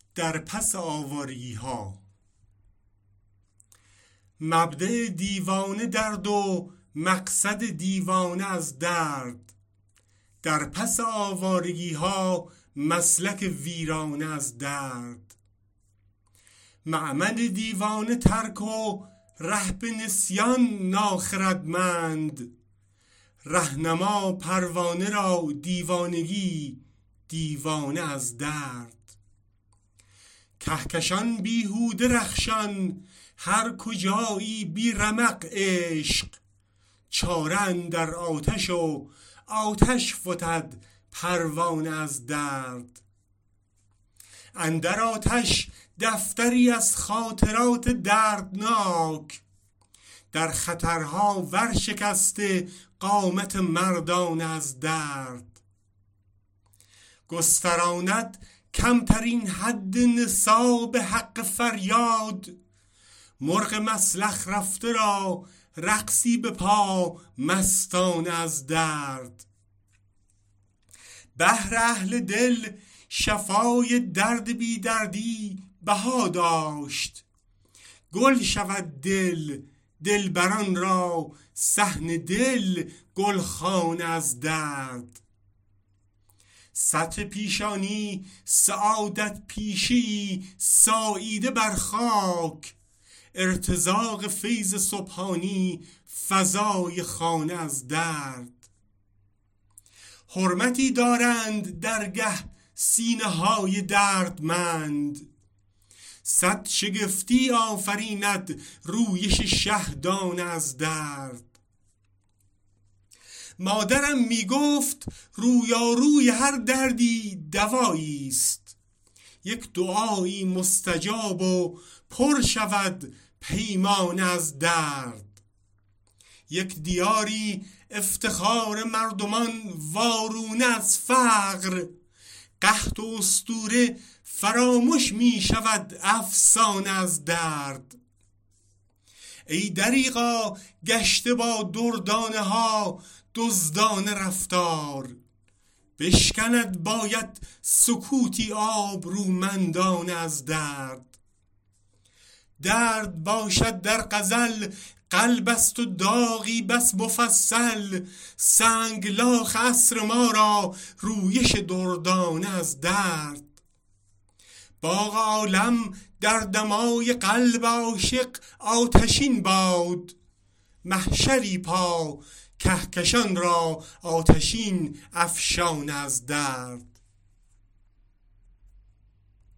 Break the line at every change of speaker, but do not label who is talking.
در پس آوارگی ها. مبدأ دیوانه درد و مقصد دیوانه از درد، در پس آوارگی ها مسلک ویرانه از درد. معمل دیوانه ترک و ره به نسیان ناخردمند، رهنما پروانه را دیوانگی دیوانه از درد. کهکشان بیهوده رخشان هر کجایی بی رمق عشق، چاره اندر آتش و آتش فتد پروانه از درد. اندر آتش دفتری از خاطرات دردناک، در خطرها ورشکسته قامت مردان از درد. گستراند کمترین حد نصاب حق فریاد، مرغ مسلخ رفته را رقصی به پا مستانه از درد. بهر اهل دل شفای درد بی دردی بها داشت، گل شود دل دلبران را صحن دل گلخانه از درد. سطر پیشانی سعادت پیشی ساییده بر خاک، ارتزاق فیض سبحانی فضای خانه از درد. حرمتی دارند درگه سینه های دردمند، صد شگفتی آفریند رویش شهدانه از درد. مادرم می گفت رویاروی هر دردی دوایی است، یک دعایی مستجاب و پر شود پیمانه از درد. یک دیاری افتخار مردمان وارونه از فقر، قحط و اسطوره فراموش می شود افسانه از درد. ای دریغا گشته با دردانه ها دزدانه رفتار، بشکند باید سکوتی آبرومندانه از درد. درد باشد در غزل قلب است و داغی بس مفصل، سنگلاخ عصر ما را رویش دردانه از درد. باغ عالم در دمای قلب عاشق آتشین باد، محشری پا کهکشان را آتشین افشان از درد.